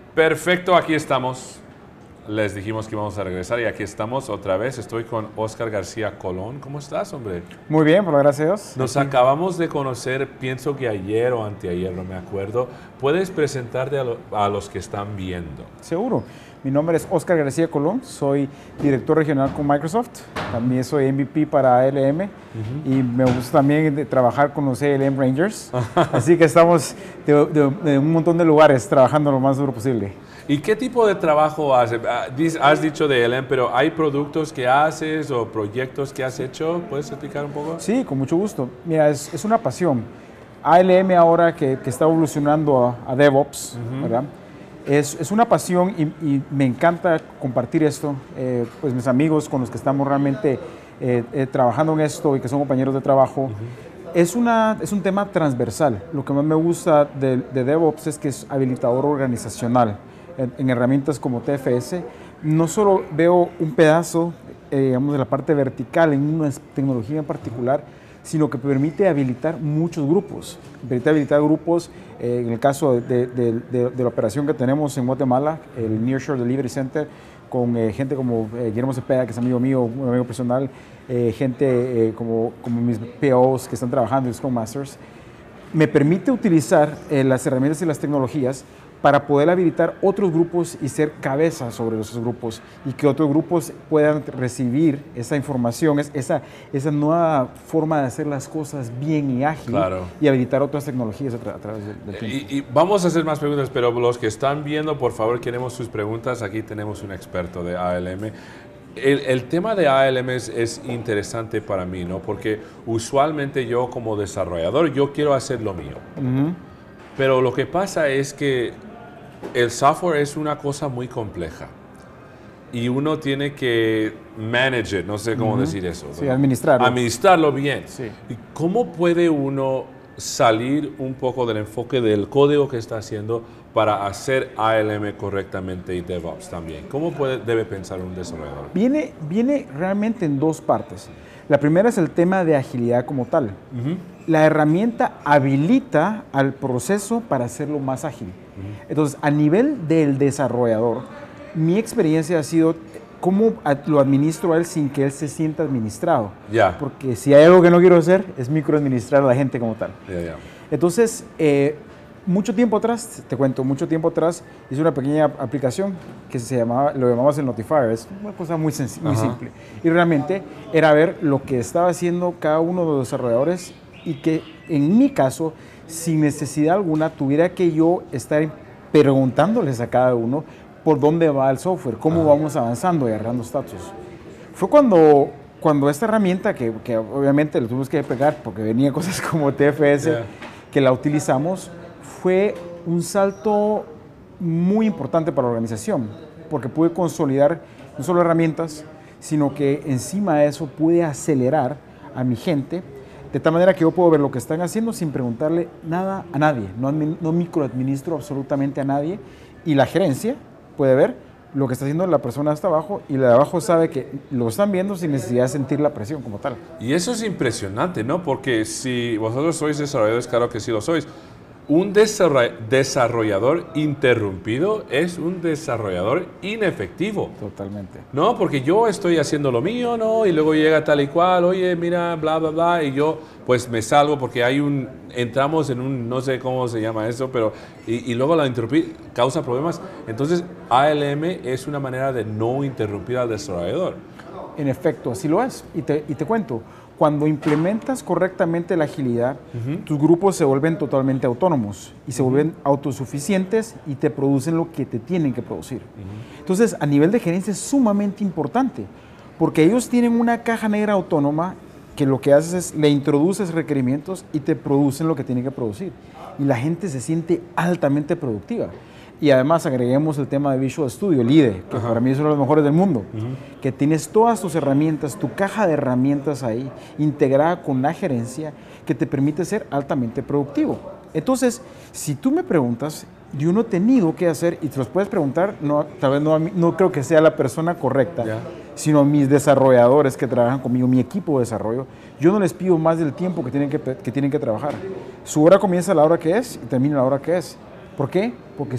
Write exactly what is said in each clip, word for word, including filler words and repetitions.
Perfecto, aquí estamos. Les dijimos que íbamos a regresar y aquí estamos otra vez. Estoy con Oscar García Colón. ¿Cómo estás, hombre? Muy bien, por gracias a Dios. Nos Aquí. acabamos de conocer, pienso que ayer o anteayer, no me acuerdo. ¿Puedes presentarte a, lo- a los que están viendo? Seguro. Mi nombre es Oscar García Colón, soy director regional con Microsoft. También soy M V P para A L M uh-huh. y me gusta también de trabajar con los A L M Rangers. Así que estamos de, de, de un montón de lugares trabajando lo más duro posible. ¿Y qué tipo de trabajo haces? Has dicho de A L M, pero ¿hay productos que haces o proyectos que has hecho? ¿Puedes explicar un poco? Sí, con mucho gusto. Mira, es, es una pasión. A L M ahora que, que está evolucionando a, a DevOps, uh-huh. ¿verdad? Es, es una pasión y, y me encanta compartir esto. Eh, pues mis amigos con los que estamos realmente eh, eh, trabajando en esto y que son compañeros de trabajo, uh-huh. es, una, es un tema transversal. Lo que más me gusta de, de DevOps es que es habilitador organizacional. En, en herramientas como T F S, no solo veo un pedazo eh, digamos, de la parte vertical en una tecnología en particular, sino que permite habilitar muchos grupos. Permite habilitar grupos, eh, en el caso de, de, de, de la operación que tenemos en Guatemala, el Nearshore Delivery Center, con eh, gente como eh, Guillermo Cepeda, que es amigo mío, un amigo personal, eh, gente eh, como, como mis P Os que están trabajando en Scrum Masters, me permite utilizar eh, las herramientas y las tecnologías para poder habilitar otros grupos y ser cabeza sobre esos grupos y que otros grupos puedan recibir esa información, esa, esa nueva forma de hacer las cosas bien y ágil, claro. y habilitar otras tecnologías a, tra a través del, del tiempo. Y, y vamos a hacer más preguntas, pero los que están viendo, por favor, queremos sus preguntas. Aquí tenemos un experto de A L M. El, el tema de A L M es, es interesante para mí, ¿no? Porque usualmente yo como desarrollador, yo quiero hacer lo mío. Uh-huh. Pero lo que pasa es que el software es una cosa muy compleja y uno tiene que manage it, no sé cómo uh-huh. decir eso. Sí, ¿no? administrarlo. Administrarlo bien. Sí. ¿Y cómo puede uno salir un poco del enfoque del código que está haciendo para hacer A L M correctamente y DevOps también? ¿Cómo puede, debe pensar un desarrollador? Viene, viene realmente en dos partes. La primera es el tema de agilidad como tal. Uh-huh. La herramienta habilita al proceso para hacerlo más ágil. Uh-huh. Entonces, a nivel del desarrollador, mi experiencia ha sido cómo lo administro a él sin que él se sienta administrado. Yeah. Porque si hay algo que no quiero hacer, es microadministrar a la gente como tal. Yeah, yeah. Entonces, eh, mucho tiempo atrás, te cuento, mucho tiempo atrás, hice una pequeña aplicación que se llamaba, lo llamamos el Notifier, es una cosa muy, muy simple. Y realmente era ver lo que estaba haciendo cada uno de los desarrolladores y que en mi caso, sin necesidad alguna, tuviera que yo estar preguntándoles a cada uno por dónde va el software, cómo Ajá. vamos avanzando y agarrando status. Fue cuando, cuando esta herramienta, que, que obviamente le tuvimos que pegar porque venía cosas como T F S, yeah. que la utilizamos, fue un salto muy importante para la organización, porque pude consolidar no solo herramientas, sino que encima de eso pude acelerar a mi gente, de tal manera que yo puedo ver lo que están haciendo sin preguntarle nada a nadie, no, no microadministro absolutamente a nadie, y la gerencia puede ver lo que está haciendo la persona hasta abajo y la de abajo sabe que lo están viendo sin necesidad de sentir la presión como tal. Y eso es impresionante, ¿no? Porque si vosotros sois desarrolladores, claro que sí lo sois. Un desarrollador interrumpido es un desarrollador inefectivo. Totalmente. No, porque yo estoy haciendo lo mío, ¿no? Y luego llega tal y cual, oye, mira, bla, bla, bla, y yo pues me salvo porque hay un, entramos en un, no sé cómo se llama eso, pero, y, y luego la interrumpir causa problemas. Entonces, A L M es una manera de no interrumpir al desarrollador. En efecto, así lo es. Y te, y te cuento, cuando implementas correctamente la agilidad, uh-huh. tus grupos se vuelven totalmente autónomos y se uh-huh. vuelven autosuficientes y te producen lo que te tienen que producir. Uh-huh. Entonces, a nivel de gerencia es sumamente importante, porque ellos tienen una caja negra autónoma que lo que haces es le introduces requerimientos y te producen lo que tienen que producir. Y la gente se siente altamente productiva. Y además agreguemos el tema de Visual Studio, el I D E, que Ajá. para mí es uno de los mejores del mundo, uh-huh. que tienes todas tus herramientas, tu caja de herramientas ahí, integrada con la gerencia, que te permite ser altamente productivo. Entonces, si tú me preguntas, yo no he tenido que hacer, y te los puedes preguntar, no, tal vez no, a mí, no creo que sea la persona correcta, yeah. sino a mis desarrolladores que trabajan conmigo, mi equipo de desarrollo, yo no les pido más del tiempo que tienen que, que tienen que trabajar. Su hora comienza a la hora que es y termina a la hora que es. ¿Por qué? Porque son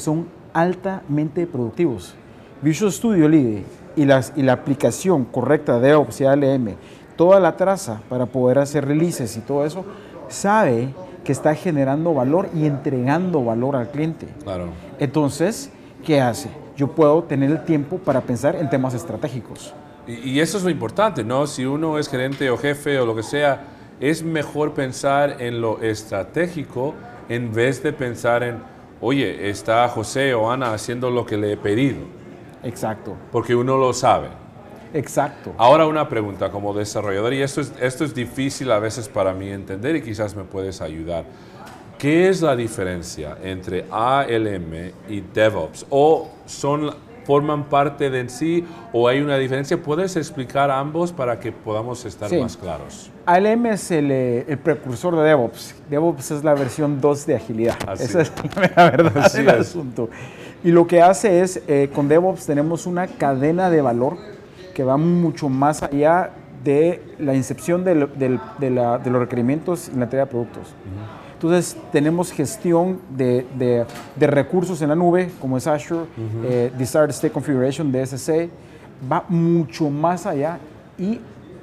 altamente productivos. Visual Studio Lead y, las, y la aplicación correcta de DevOps y A L M, toda la traza para poder hacer releases y todo eso, sabe que está generando valor y entregando valor al cliente. Claro. Entonces, ¿qué hace? Yo puedo tener el tiempo para pensar en temas estratégicos. Y, y eso es lo importante, ¿no? Si uno es gerente o jefe o lo que sea, es mejor pensar en lo estratégico en vez de pensar en, oye, está José o Ana haciendo lo que le he pedido. Exacto. Porque uno lo sabe. Exacto. Ahora una pregunta como desarrollador, y esto es, esto es difícil a veces para mí entender y quizás me puedes ayudar. ¿Qué es la diferencia entre A L M y DevOps? ¿O son, forman parte de en sí o hay una diferencia? ¿Puedes explicar ambos para que podamos estar Sí. más claros? A L M es el, el precursor de DevOps. DevOps es la versión dos de agilidad. Así Esa es. es la verdad Así del es. asunto. Y lo que hace es, eh, con DevOps tenemos una cadena de valor que va mucho más allá de la incepción del, del, de, la, de los requerimientos y la entrega de productos. Uh-huh. Entonces, tenemos gestión de, de, de recursos en la nube, como es Azure, uh-huh. eh, Desired State Configuration, D S C, va mucho más allá y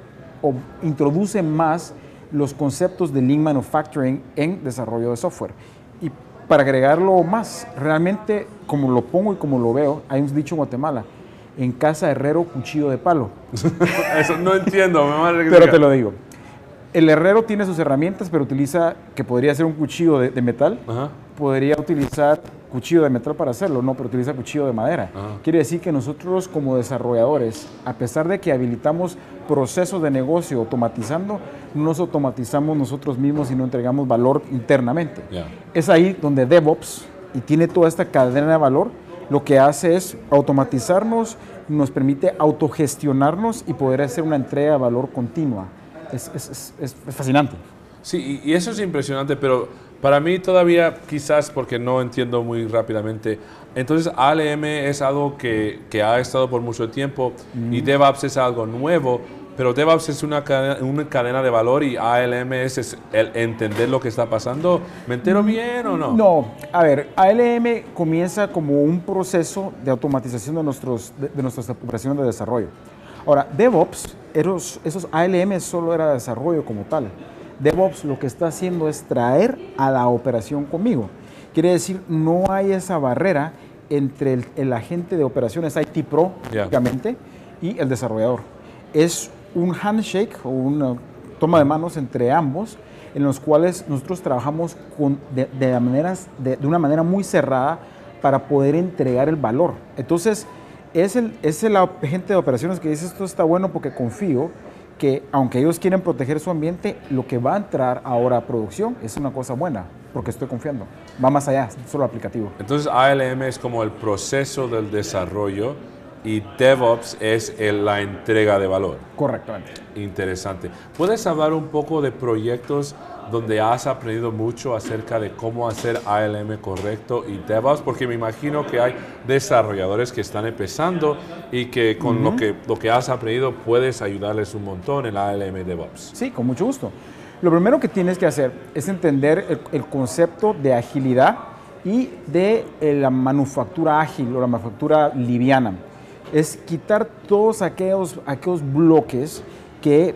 o, introduce más los conceptos de Lean Manufacturing en desarrollo de software. Y para agregarlo más, realmente, como lo pongo y como lo veo, hay un dicho en Guatemala, en casa herrero, cuchillo de palo. Eso no entiendo, me madre que Pero diga. te lo digo. El herrero tiene sus herramientas, pero utiliza, que podría ser un cuchillo de, de metal, Ajá. podría utilizar cuchillo de metal para hacerlo, no, pero utiliza cuchillo de madera. Ajá. Quiere decir que nosotros como desarrolladores, a pesar de que habilitamos procesos de negocio automatizando, no nos automatizamos nosotros mismos y no entregamos valor internamente. Yeah. Es ahí donde DevOps, y tiene toda esta cadena de valor, lo que hace es automatizarnos, nos permite autogestionarnos y poder hacer una entrega de valor continua. Es, es, es, es fascinante. Sí, y, y eso es impresionante, pero para mí todavía, quizás porque no entiendo muy rápidamente, entonces A L M es algo que, que ha estado por mucho tiempo mm. y DevOps es algo nuevo, pero DevOps es una cadena, una cadena de valor y A L M es, es el entender lo que está pasando. ¿Me entero bien o no? No, a ver, A L M comienza como un proceso de automatización de, nuestros, de, de nuestras operaciones de desarrollo. Ahora, DevOps, esos, esos A L M solo era desarrollo como tal. DevOps lo que está haciendo es traer a la operación conmigo. Quiere decir, no hay esa barrera entre el, el agente de operaciones I T Pro, yeah. obviamente, y el desarrollador. Es un handshake o una toma de manos entre ambos, en los cuales nosotros trabajamos con, de, de, maneras, de, de una manera muy cerrada para poder entregar el valor. Entonces, es el, es el agente de operaciones que dice, esto está bueno porque confío que aunque ellos quieren proteger su ambiente, lo que va a entrar ahora a producción es una cosa buena, porque estoy confiando. Va más allá, es solo aplicativo. Entonces A L M es como el proceso del desarrollo y DevOps es el, la entrega de valor. Correctamente. Interesante. ¿Puedes hablar un poco de proyectos donde has aprendido mucho acerca de cómo hacer A L M correcto y DevOps? Porque me imagino que hay desarrolladores que están empezando y que con uh-huh. lo, que, lo que has aprendido puedes ayudarles un montón en A L M DevOps. Sí, con mucho gusto. Lo primero que tienes que hacer es entender el, el concepto de agilidad y de eh, la manufactura ágil o la manufactura liviana. Es quitar todos aquellos, aquellos bloques que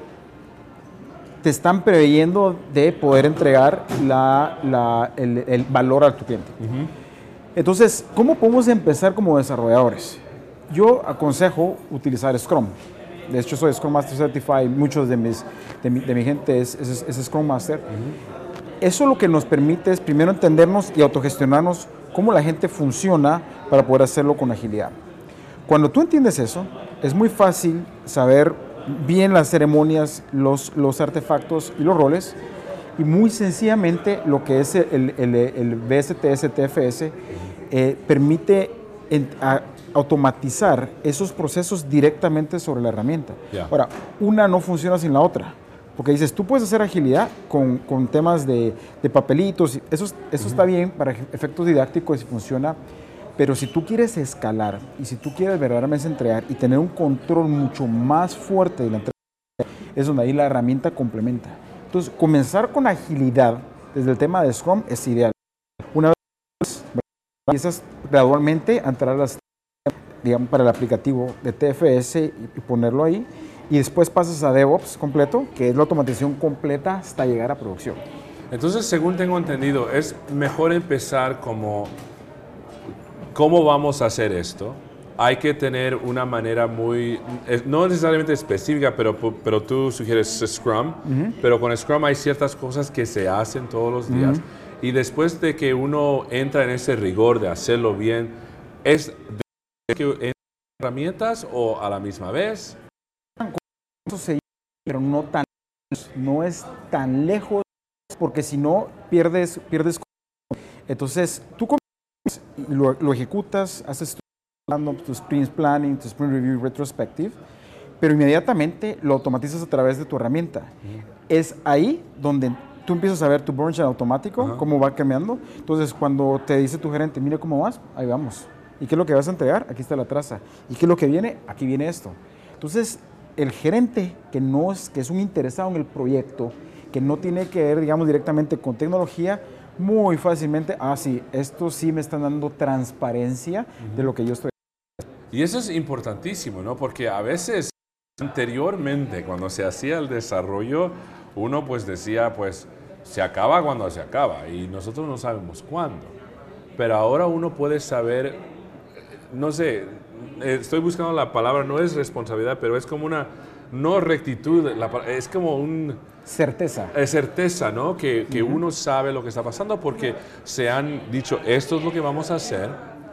te están preveyendo de poder entregar la, la, el, el valor a tu cliente. Uh-huh. Entonces, ¿cómo podemos empezar como desarrolladores? Yo aconsejo utilizar Scrum. De hecho, soy Scrum Master Certified, muchos de, mis, de, mi, de mi gente es, es, es Scrum Master. Uh-huh. Eso lo que nos permite es primero entendernos y autogestionarnos cómo la gente funciona para poder hacerlo con agilidad. Cuando tú entiendes eso, es muy fácil saber bien las ceremonias, los, los artefactos y los roles, y muy sencillamente lo que es el, el, el V S T S T F S eh, permite en, a, automatizar esos procesos directamente sobre la herramienta. Yeah. Ahora, una no funciona sin la otra, porque dices, tú puedes hacer agilidad con, con temas de, de papelitos, eso, eso uh-huh. está bien para efectos didácticos y funciona. Pero si tú quieres escalar y si tú quieres verdaderamente entregar y tener un control mucho más fuerte de la entrega, es donde ahí la herramienta complementa. Entonces, comenzar con agilidad desde el tema de Scrum es ideal. Una vez empiezas gradualmente a entrar a las, digamos, para el aplicativo de T F S y, y ponerlo ahí. Y después pasas a DevOps completo, que es la automatización completa hasta llegar a producción. Entonces, según tengo entendido, es mejor empezar como, ¿cómo vamos a hacer esto? Hay que tener una manera muy, no necesariamente específica, pero, pero tú sugieres Scrum, uh-huh. Pero con Scrum hay ciertas cosas que se hacen todos los días. Uh-huh. Y después de que uno entra en ese rigor de hacerlo bien, ¿es de herramientas o a la misma vez? Pero no tan, no es tan lejos, porque si no pierdes, pierdes. Entonces tú lo, lo ejecutas, haces tu, tu sprint planning, tu sprint review retrospective, pero inmediatamente lo automatizas a través de tu herramienta. Uh-huh. Es ahí donde tú empiezas a ver tu burn chart automático, uh-huh. Cómo va cambiando. Entonces cuando te dice tu gerente, mire cómo vas, ahí vamos. ¿Y qué es lo que vas a entregar? Aquí está la traza. ¿Y qué es lo que viene? Aquí viene esto. Entonces el gerente que, no es, que es un interesado en el proyecto, que no tiene que ver, digamos, directamente con tecnología, muy fácilmente, ah, sí, esto sí me están dando transparencia uh-huh. De lo que yo estoy haciendo. Y eso es importantísimo, ¿no? Porque a veces, anteriormente, cuando se hacía el desarrollo, uno pues decía, pues, se acaba cuando se acaba, y nosotros no sabemos cuándo. Pero ahora uno puede saber, no sé, estoy buscando la palabra, no es responsabilidad, pero es como una, no rectitud, la, es como un... Certeza. Es certeza, ¿no? Que, que uh-huh. Uno sabe lo que está pasando porque se han dicho, esto es lo que vamos a hacer,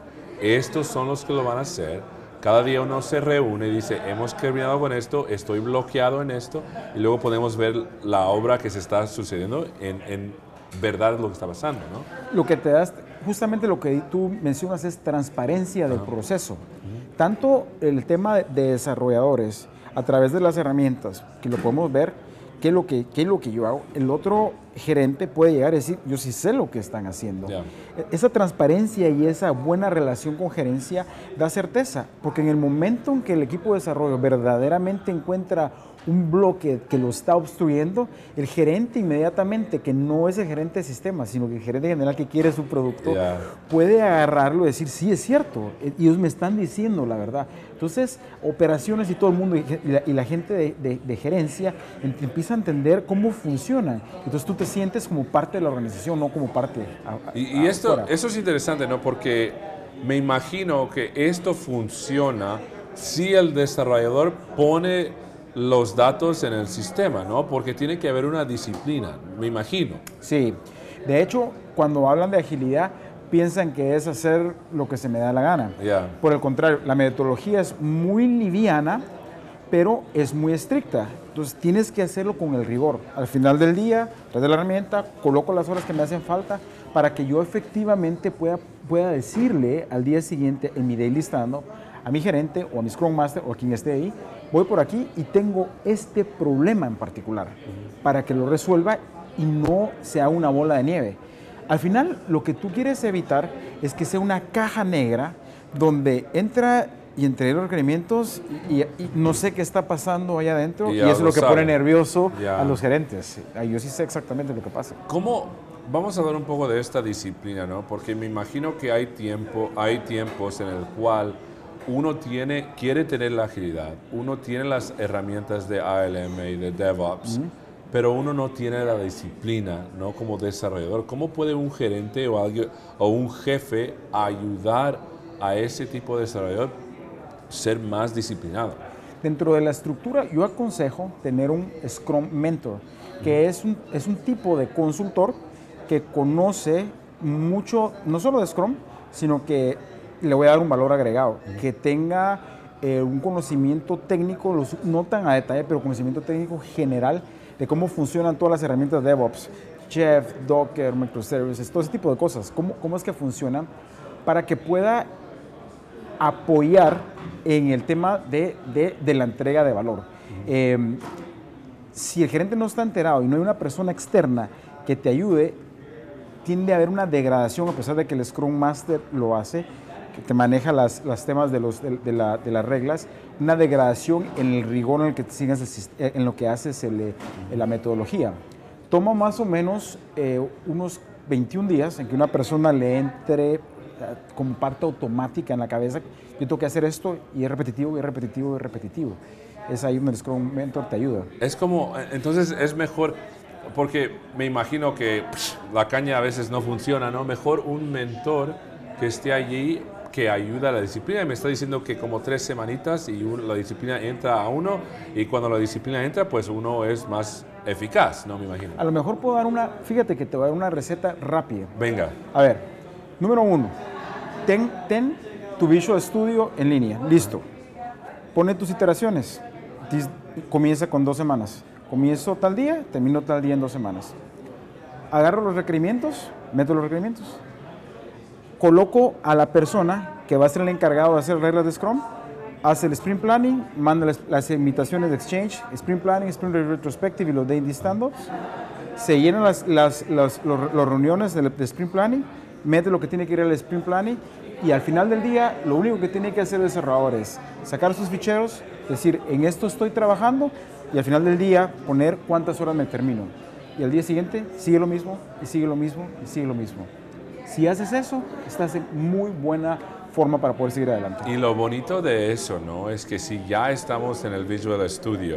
estos son los que lo van a hacer. Cada día uno se reúne y dice, hemos terminado con esto, estoy bloqueado en esto, y luego podemos ver la obra que se está sucediendo en, en verdad lo que está pasando, ¿no? Lo que te das, justamente lo que tú mencionas es transparencia del uh-huh. proceso. Uh-huh. Tanto el tema de desarrolladores, a través de las herramientas, que lo podemos ver, qué es lo que, qué es lo que yo hago. El otro gerente puede llegar a decir, yo sí sé lo que están haciendo. Yeah. Esa transparencia y esa buena relación con gerencia da certeza, porque en el momento en que el equipo de desarrollo verdaderamente encuentra un bloque que lo está obstruyendo, el gerente inmediatamente, que no es el gerente de sistemas, sino que el gerente general que quiere su producto, yeah. Puede agarrarlo y decir, sí, es cierto, ellos me están diciendo la verdad. Entonces, operaciones y todo el mundo, y la, y la gente de, de, de gerencia empieza a entender cómo funciona. Entonces tú te sientes como parte de la organización, no como parte a, a, Y, y esto, eso es interesante, ¿no? Porque me imagino que esto funciona si el desarrollador pone los datos en el sistema, ¿no? Porque tiene que haber una disciplina, me imagino. Sí, de hecho, cuando hablan de agilidad, piensan que es hacer lo que se me da la gana. Yeah. Por el contrario, la metodología es muy liviana, pero es muy estricta. Entonces tienes que hacerlo con el rigor. Al final del día, tras de la herramienta, coloco las horas que me hacen falta para que yo efectivamente pueda, pueda decirle al día siguiente en mi daily stand-up a mi gerente o a mi Scrum Master o a quien esté ahí, voy por aquí y tengo este problema en particular, uh-huh. Para que lo resuelva y no sea una bola de nieve. Al final, lo que tú quieres evitar es que sea una caja negra donde entra y entrega los requerimientos y, y, y no sé qué está pasando allá adentro, y, y eso es lo que sabe. Pone nervioso ya. A los gerentes. Yo sí sé exactamente lo que pasa. ¿Cómo? Vamos a hablar un poco de esta disciplina, ¿no? Porque me imagino que hay tiempo, hay tiempos en el cual uno tiene, quiere tener la agilidad, uno tiene las herramientas de A L M y de DevOps, uh-huh. Pero uno no tiene la disciplina, ¿no? Como desarrollador. ¿Cómo puede un gerente o, alguien, o un jefe ayudar a ese tipo de desarrollador a ser más disciplinado? Dentro de la estructura, yo aconsejo tener un Scrum Mentor, que uh-huh. es, un, es un tipo de consultor que conoce mucho, no solo de Scrum, sino que le voy a dar un valor agregado, uh-huh. Que tenga eh, un conocimiento técnico, los, no tan a detalle, pero conocimiento técnico general de cómo funcionan todas las herramientas de DevOps, Chef, Docker, Microservices, todo ese tipo de cosas, cómo, cómo es que funcionan, para que pueda apoyar en el tema de, de, de la entrega de valor. Uh-huh. Eh, si el gerente no está enterado y no hay una persona externa que te ayude, tiende a haber una degradación, a pesar de que el Scrum Master lo hace, que te maneja las, las temas de, los, de, de, la, de las reglas, una degradación en el rigor en el que te sigas, en lo que haces el, en la metodología. Toma más o menos eh, unos veintiún días en que una persona le entre como parte automática en la cabeza. Yo tengo que hacer esto y es repetitivo, y es repetitivo, y es repetitivo. Es ahí donde el Scrum Mentor te ayuda. Es como, entonces es mejor, porque me imagino que psh, la caña a veces no funciona, ¿no? Mejor un mentor que esté allí que ayuda a la disciplina. Y me está diciendo que como tres semanitas y un, la disciplina entra a uno, y cuando la disciplina entra, pues uno es más eficaz, ¿no? Me imagino. A lo mejor puedo dar una, fíjate que te voy a dar una receta rápida. Venga. A ver, número uno, ten, ten tu Visual Studio en línea, listo. Pone tus iteraciones, Dis, comienza con dos semanas. Comienzo tal día, termino tal día en dos semanas. Agarro los requerimientos, meto los requerimientos. Coloco a la persona que va a ser el encargado de hacer reglas de Scrum, hace el Sprint Planning, manda las, las invitaciones de Exchange, Sprint Planning, Sprint Retrospective y los Daily Stand-Ups. Se llenan las, las, las los, los reuniones de, de Sprint Planning, mete lo que tiene que ir al Sprint Planning, y al final del día lo único que tiene que hacer el desarrollador es sacar sus ficheros, decir en esto estoy trabajando, y al final del día poner cuántas horas me termino. Y al día siguiente sigue lo mismo, y sigue lo mismo, y sigue lo mismo. Si haces eso, estás en muy buena forma para poder seguir adelante. Y lo bonito de eso, ¿no? Es que si ya estamos en el Visual Studio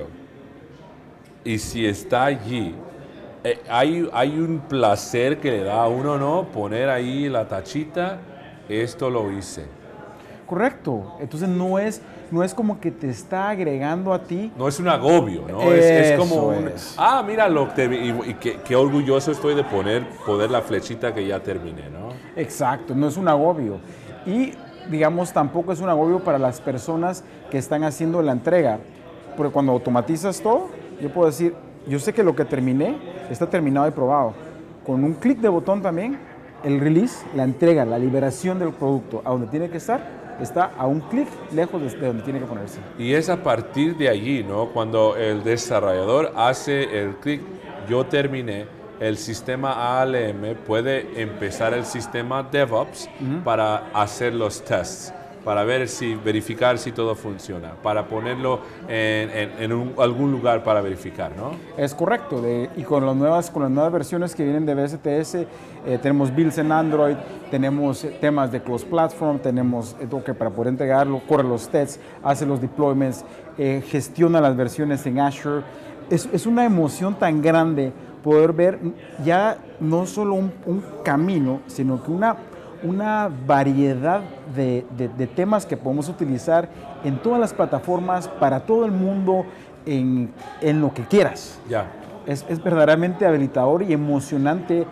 y si está allí, eh, hay, hay un placer que le da a uno, ¿no? Poner ahí la tachita, esto lo hice. Correcto. Entonces no es, no es como que te está agregando a ti. No es un agobio, ¿no? Es, es como un, es. ah, mira, lo te, y, y qué, qué orgulloso estoy de poner, poner la flechita que ya terminé, ¿no? Exacto, no es un agobio. Y, digamos, tampoco es un agobio para las personas que están haciendo la entrega. Porque cuando automatizas todo, yo puedo decir, yo sé que lo que terminé está terminado y probado. Con un clic de botón también, el release, la entrega, la liberación del producto a donde tiene que estar, está a un clic lejos de donde tiene que ponerse. Y es a partir de allí, ¿no? Cuando el desarrollador hace el clic, yo terminé, el sistema A L M puede empezar el sistema DevOps uh-huh. para hacer los tests, para ver si, verificar si todo funciona, para ponerlo en, en, en un, algún lugar para verificar, ¿no? Es correcto, de, y con las, nuevas, con las nuevas versiones que vienen de V S T S, eh, tenemos builds en Android, tenemos eh, temas de Closed Platform, tenemos eh, que para poder entregarlo, corre los tests, hace los deployments, eh, gestiona las versiones en Azure. Es, es una emoción tan grande poder ver ya no solo un, un camino, sino que una una variedad de, de, de temas que podemos utilizar en todas las plataformas, para todo el mundo, en, en lo que quieras. Ya. Es, es verdaderamente habilitador y emocionante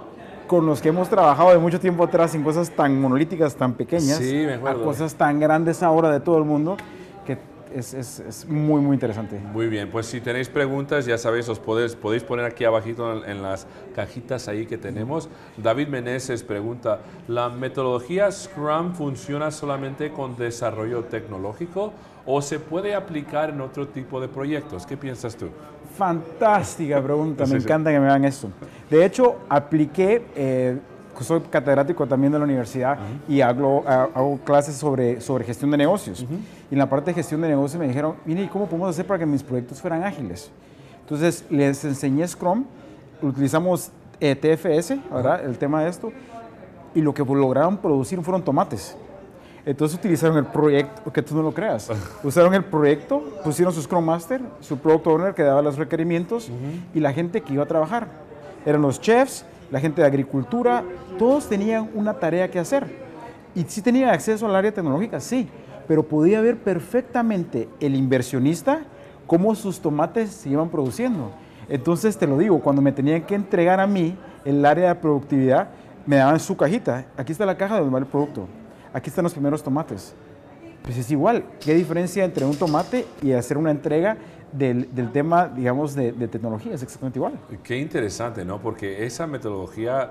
con los que hemos trabajado de mucho tiempo atrás en cosas tan monolíticas, tan pequeñas, sí, me acuerdo. a cosas tan grandes ahora de todo el mundo, que es, es, es muy, muy interesante. Muy bien, pues si tenéis preguntas, ya sabéis, os podéis, podéis poner aquí abajito en, en las cajitas ahí que tenemos. David Meneses pregunta, ¿la metodología Scrum funciona solamente con desarrollo tecnológico o se puede aplicar en otro tipo de proyectos? ¿Qué piensas tú? Fantástica pregunta, me sí, sí. encanta que me hagan esto. De hecho, apliqué... Eh, soy catedrático también de la universidad uh-huh. y hago, hago clases sobre, sobre gestión de negocios. Uh-huh. Y en la parte de gestión de negocios me dijeron, mire, ¿y cómo podemos hacer para que mis proyectos fueran ágiles? Entonces les enseñé Scrum, utilizamos eh, T F S, ¿verdad? Uh-huh. El tema de esto, y lo que lograron producir fueron tomates. Entonces utilizaron el proyecto, que tú no lo creas, usaron el proyecto, pusieron su Scrum Master, su Product Owner que daba los requerimientos uh-huh. y la gente que iba a trabajar. Eran los chefs, la gente de agricultura, todos tenían una tarea que hacer. Y sí tenían acceso al área tecnológica, sí, pero podía ver perfectamente el inversionista cómo sus tomates se iban produciendo. Entonces, te lo digo, cuando me tenían que entregar a mí el área de productividad, me daban su cajita. Aquí está la caja donde va el producto. Aquí están los primeros tomates. Pues es igual, ¿qué diferencia entre un tomate y hacer una entrega del, del tema, digamos, de, de tecnología? Es exactamente igual. Qué interesante, ¿no? Porque esa metodología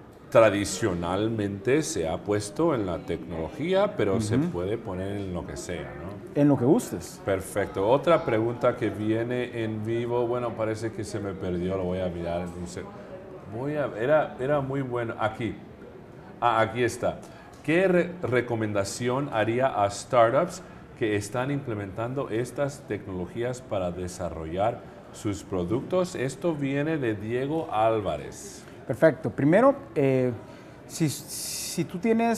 tradicionalmente se ha puesto en la tecnología, pero uh-huh. se puede poner en lo que sea, ¿no? En lo que gustes. Perfecto. Otra pregunta que viene en vivo, bueno, parece que se me perdió, lo voy a mirar en un segundo. Voy a, era, era muy bueno. Aquí. Ah, aquí está. ¿Qué re recomendación haría a startups que están implementando estas tecnologías para desarrollar sus productos? Esto viene de Diego Álvarez. Perfecto. Primero, eh, si, si tú tienes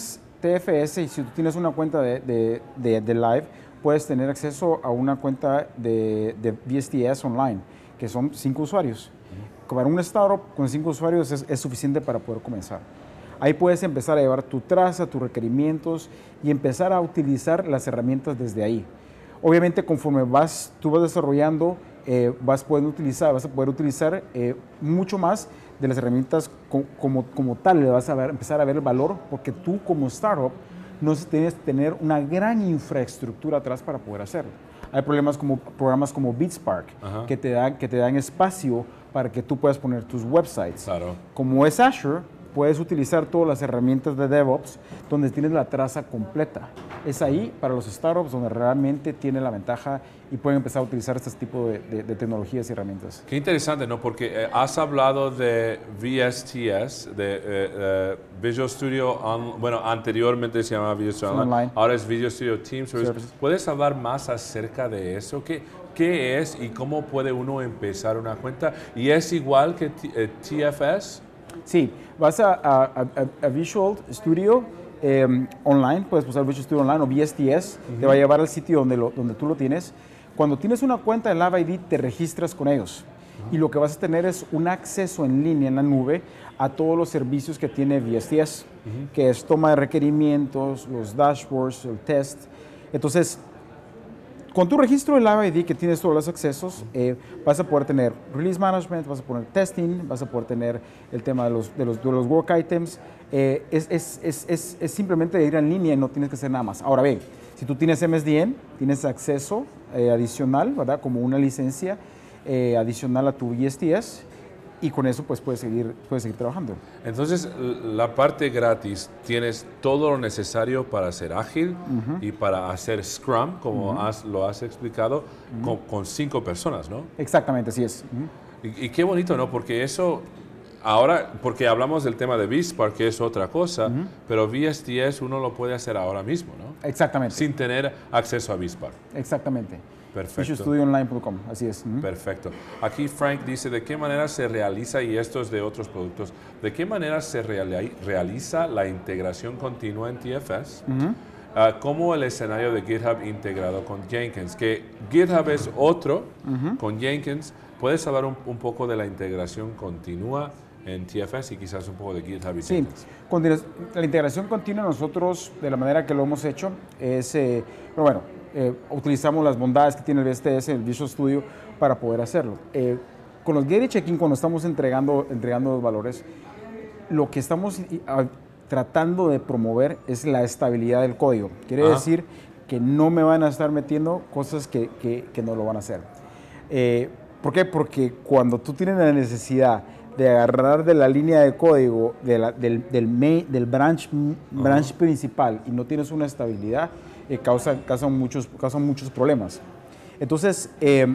T F S, y si tú tienes una cuenta de, de, de, de Live, puedes tener acceso a una cuenta de, de V S T S online, que son cinco usuarios. Uh-huh. Para un startup con cinco usuarios es, es suficiente para poder comenzar. Ahí puedes empezar a llevar tu traza, tus requerimientos y empezar a utilizar las herramientas desde ahí. Obviamente, conforme vas, tú vas desarrollando, eh, vas, poder utilizar, vas a poder utilizar eh, mucho más de las herramientas como, como, como tal. Le vas a ver, empezar a ver el valor, porque tú como startup no tienes que tener una gran infraestructura atrás para poder hacerlo. Hay problemas como, programas como BeatSpark, que te, dan, que te dan espacio para que tú puedas poner tus websites. Claro. Como es Azure, puedes utilizar todas las herramientas de DevOps donde tienes la traza completa. Es ahí para los startups donde realmente tiene la ventaja y pueden empezar a utilizar este tipo de, de, de tecnologías y herramientas. Qué interesante, ¿no? Porque eh, has hablado de V S T S, de eh, uh, Visual Studio, on, bueno, anteriormente se llamaba Visual Studio Online, Online, ahora es Visual Studio Team Service. Services. ¿Puedes hablar más acerca de eso? ¿Qué, qué es y cómo puede uno empezar una cuenta? ¿Y es igual que eh, T F S? Sí, vas a, a, a, a Visual Studio eh, Online, puedes usar Visual Studio Online o V S T S, uh-huh. Te va a llevar al sitio donde, lo, donde tú lo tienes. Cuando tienes una cuenta en Live I D, te registras con ellos. Uh-huh. Y lo que vas a tener es un acceso en línea, en la nube, a todos los servicios que tiene V S T S, uh-huh. Que es toma de requerimientos, los dashboards, el test. Entonces, con tu registro de Live I D, que tienes todos los accesos, eh, vas a poder tener Release Management, vas a poner Testing, vas a poder tener el tema de los, de los, de los Work Items. Eh, es, es, es, es, es simplemente ir en línea y no tienes que hacer nada más. Ahora bien, si tú tienes M S D N, tienes acceso eh, adicional, ¿verdad? Como una licencia eh, adicional a tu V S T S. Y con eso pues puedes seguir, puedes seguir trabajando. Entonces, la parte gratis, tienes todo lo necesario para ser ágil uh-huh. y para hacer Scrum, como uh-huh. has, lo has explicado, uh-huh. con, con cinco personas, ¿no? Exactamente, así es. Uh-huh. y, y qué bonito, ¿no? Porque eso, ahora, porque hablamos del tema de BeatSpark, que es otra cosa, uh-huh. pero V S T S uno lo puede hacer ahora mismo, ¿no? Exactamente. Sin tener acceso a BeatSpark. Exactamente. Perfecto. visual studio online punto com, así es. Uh-huh. Perfecto. Aquí Frank dice, ¿de qué manera se realiza, y esto es de otros productos, de qué manera se reali- realiza la integración continua en T F S? Uh-huh. Uh, como el escenario de GitHub integrado con Jenkins, que GitHub es otro uh-huh. con Jenkins. ¿Puedes hablar un, un poco de la integración continua en T F S y quizás un poco de GitHub y sí, Jenkins? Sí, la integración continua nosotros, de la manera que lo hemos hecho, es, eh, pero bueno, Eh, utilizamos las bondades que tiene el V S T S, el Visual Studio, para poder hacerlo. Eh, con los Get Checking, cuando estamos entregando, entregando los valores, lo que estamos a, tratando de promover es la estabilidad del código. Quiere Ajá. decir que no me van a estar metiendo cosas que, que, que no lo van a hacer. Eh, ¿Por qué? Porque cuando tú tienes la necesidad de agarrar de la línea de código de la, del, del, main, del branch, branch principal y no tienes una estabilidad, Eh, causa, causa, muchos, causa muchos problemas. Entonces, eh,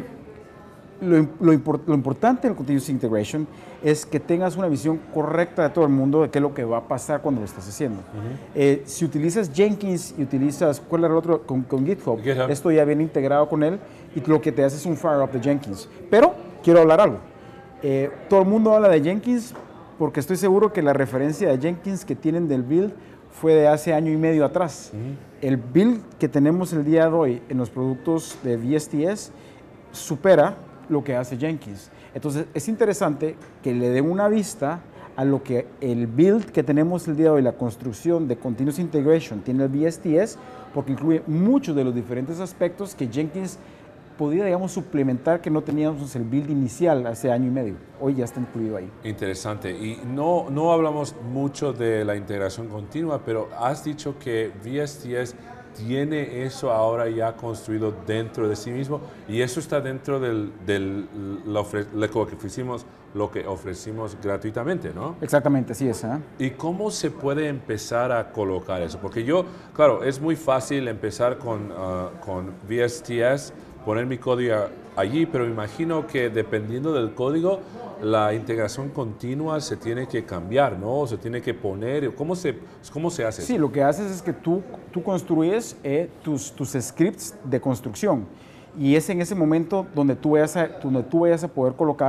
lo, lo, import, lo importante del Continuous Integration es que tengas una visión correcta de todo el mundo de qué es lo que va a pasar cuando lo estás haciendo. Uh-huh. eh, si utilizas Jenkins y utilizas, ¿cuál era el otro? Con, con GitHub, GitHub, esto ya viene integrado con él y lo que te hace es un fire up de Jenkins. Pero, quiero hablar algo. Eh, todo el mundo habla de Jenkins porque estoy seguro que la referencia de Jenkins que tienen del build fue de hace año y medio atrás. Uh-huh. El build que tenemos el día de hoy en los productos de V S T S supera lo que hace Jenkins. Entonces es interesante que le den una vista a lo que el build que tenemos el día de hoy, la construcción de Continuous Integration, tiene el V S T S, porque incluye muchos de los diferentes aspectos que Jenkins podía, digamos, suplementar, que no teníamos el build inicial hace año y medio. Hoy ya está incluido ahí. Interesante. Y no, no hablamos mucho de la integración continua, pero has dicho que V S T S tiene eso ahora ya construido dentro de sí mismo, y eso está dentro del, del lo, ofre, lo que ofrecimos, lo que ofrecimos gratuitamente, ¿no? Exactamente, así es. ¿eh? ¿Y cómo se puede empezar a colocar eso? Porque yo, claro, es muy fácil empezar con, uh, con V S T S, poner mi código allí, pero imagino que dependiendo del código, la integración continua se tiene que cambiar, ¿no? Se tiene que poner. ¿Cómo se, cómo se hace Sí, eso? Lo que haces es que tú, tú construyes eh, tus, tus scripts de construcción, y es en ese momento donde tú vayas a, donde tú vayas a poder colocar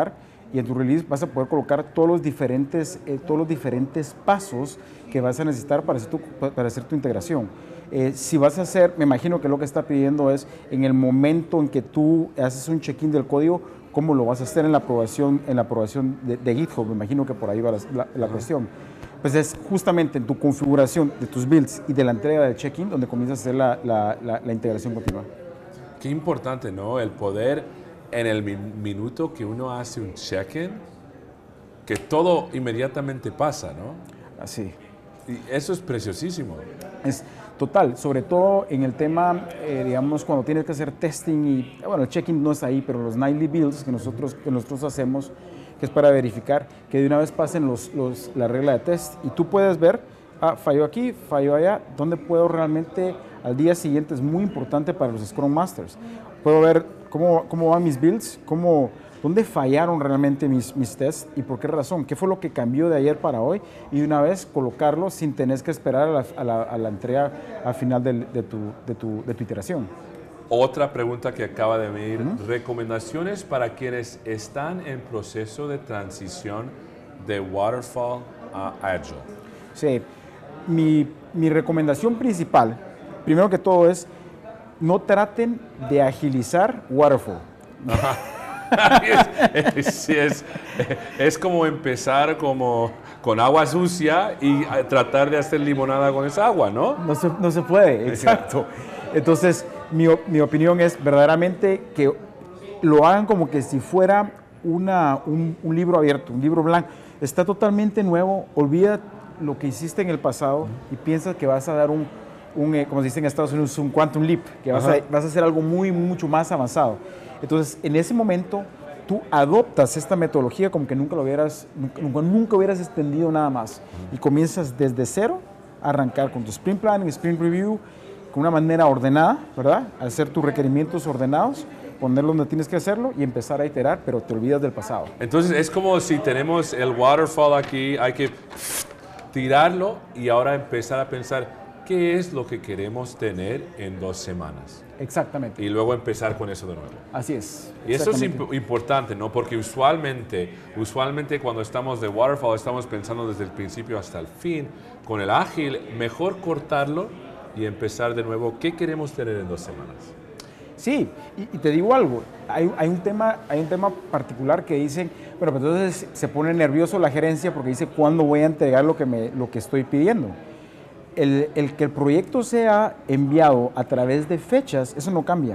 y en tu release vas a poder colocar todos los diferentes, eh, todos los diferentes pasos que vas a necesitar para hacer tu, para hacer tu integración. Eh, si vas a hacer, me imagino que lo que está pidiendo es en el momento en que tú haces un check-in del código, cómo lo vas a hacer en la aprobación, en la aprobación de, de GitHub, me imagino que por ahí va la, la, la cuestión. Pues es justamente en tu configuración de tus builds y de la entrega del check-in donde comienzas a hacer la, la, la, la integración continua. Qué importante, ¿no? El poder en el mi minuto que uno hace un check-in, que todo inmediatamente pasa, ¿no? Así. Y eso es preciosísimo. Es total, sobre todo en el tema, eh, digamos, cuando tienes que hacer testing y, bueno, el check-in no es ahí, pero los nightly builds que nosotros, que nosotros hacemos, que es para verificar que de una vez pasen los, los, la regla de test y tú puedes ver, ah, falló aquí, falló allá, dónde puedo realmente, al día siguiente es muy importante para los Scrum Masters. Puedo ver cómo, cómo van mis builds, cómo, dónde fallaron realmente mis, mis tests y por qué razón, qué fue lo que cambió de ayer para hoy y de una vez colocarlo sin tener que esperar a la, a la, a la entrega al final del, de, tu, de, tu, de tu iteración. Otra pregunta que acaba de venir, uh-huh. recomendaciones para quienes están en proceso de transición de Waterfall a Agile. Sí, mi, mi recomendación principal, primero que todo es, no traten de agilizar Waterfall. Ajá. es, es, es como empezar como con agua sucia y tratar de hacer limonada con esa agua, ¿no? No se, no se puede, exacto. Entonces, mi, mi opinión es verdaderamente que lo hagan como que si fuera una, un, un libro abierto, un libro blanco. Está totalmente nuevo, olvida lo que hiciste en el pasado y piensa que vas a dar un, un eh, como se dice en Estados Unidos, un quantum leap, que vas a, vas a hacer algo muy, mucho más avanzado. Entonces, en ese momento, tú adoptas esta metodología como que nunca lo hubieras, nunca, nunca hubieras extendido nada más. Y comienzas desde cero a arrancar con tu sprint planning, sprint review, con una manera ordenada, ¿verdad? Hacer tus requerimientos ordenados, ponerlo donde tienes que hacerlo y empezar a iterar, pero te olvidas del pasado. Entonces, es como si tenemos el waterfall aquí, hay que tirarlo y ahora empezar a pensar qué es lo que queremos tener en dos semanas. Exactamente. Y luego empezar con eso de nuevo. Así es. Y eso es imp importante, ¿no? Porque usualmente, usualmente cuando estamos de waterfall estamos pensando desde el principio hasta el fin. Con el ágil, mejor cortarlo y empezar de nuevo. ¿Qué queremos tener en dos semanas? Sí, y, y te digo algo, hay, hay, un tema, hay un tema particular que dicen, bueno, pues entonces se pone nervioso la gerencia porque dice, ¿cuándo voy a entregar lo que, me, lo que estoy pidiendo? El, el que el proyecto sea enviado a través de fechas, eso no cambia.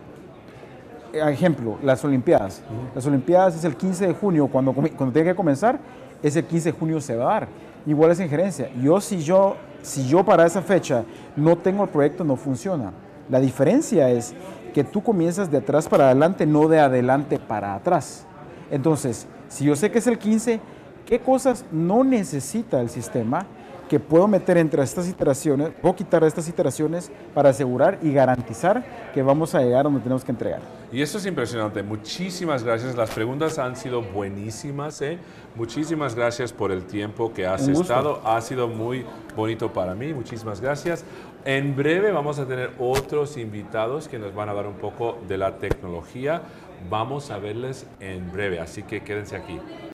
Ejemplo, las Olimpiadas. Uh-huh. Las Olimpiadas es el quince de junio, cuando, cuando tiene que comenzar, es el quince de junio se va a dar. Igual es en gerencia. Yo si, yo, si yo para esa fecha no tengo el proyecto, no funciona. La diferencia es que tú comienzas de atrás para adelante, no de adelante para atrás. Entonces, si yo sé que es el quince, ¿qué cosas no necesita el sistema que puedo meter entre estas iteraciones, puedo quitar estas iteraciones para asegurar y garantizar que vamos a llegar donde tenemos que entregar? Y eso es impresionante. Muchísimas gracias. Las preguntas han sido buenísimas. ¿eh? Muchísimas gracias por el tiempo que has estado. Ha sido muy bonito para mí. Muchísimas gracias. En breve vamos a tener otros invitados que nos van a dar un poco de la tecnología. Vamos a verles en breve, así que quédense aquí.